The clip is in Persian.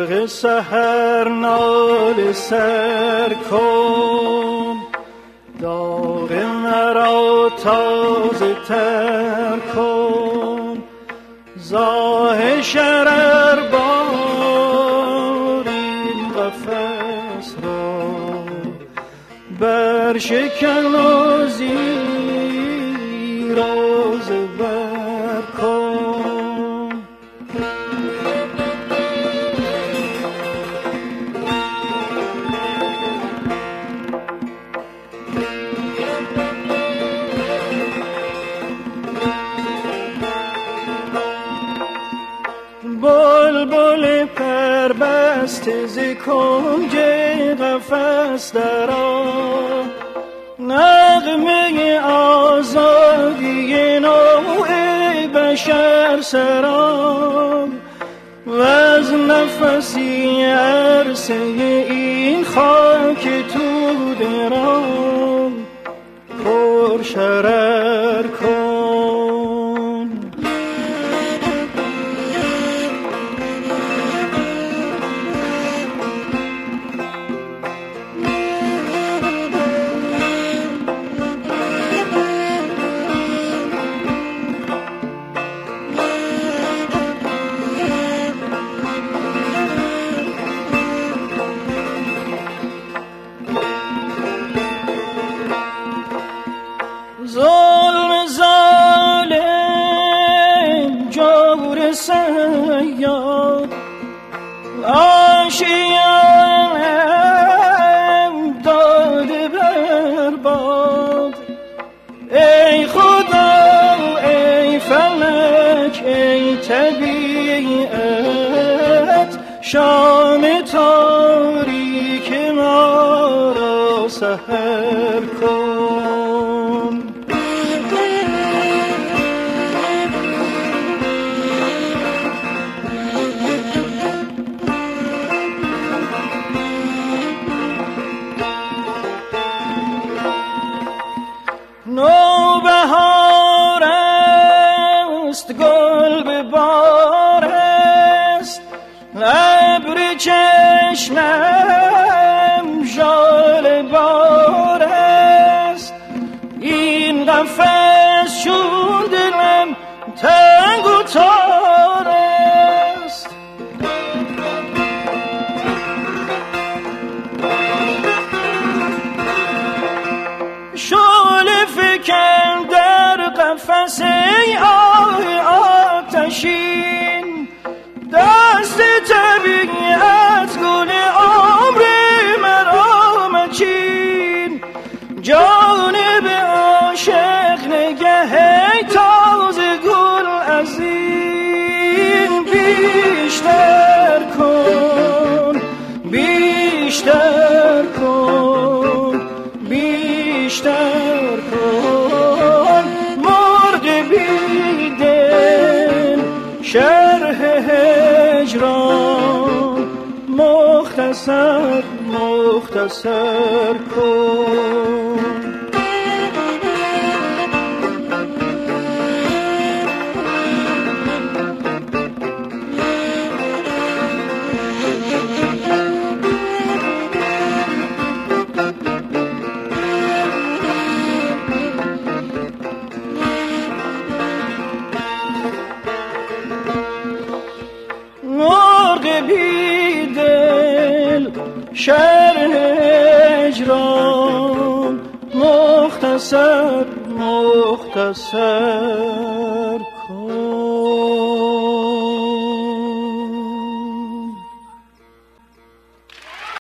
برق سحر ناله سر کن، داغ مرا تازه تر کن. زاه شرر بار این قفس را برشکن و زیر و زبر کن. بلبل پربسته ز کنج قفس درآ، نغمه آزادی نوع بشر سرا. و از نفسی عرصه این خاک تو درام پر شرر کن. ظلم ظالم جور سیاد آشیانم داده برباد. ای خدا ای فلک ای طبیعت، شام تاریک ما را سحر کن. نوبهار است گل به بار است، ابر چشمم ژاله بار است. این قفس چون دلم تنگ و تار است. شعله فکن در قفس ای آتشین، دست طبیعت گل عمر مرا مچین. جانب عاشق نگه تازه گل از این بیشتر کن، بیشتر کن، بیشتر کن. مرغ بیدل شرح هجران مختصر مختصر کن. بیدل شرح هجران مختصر مختصر کن.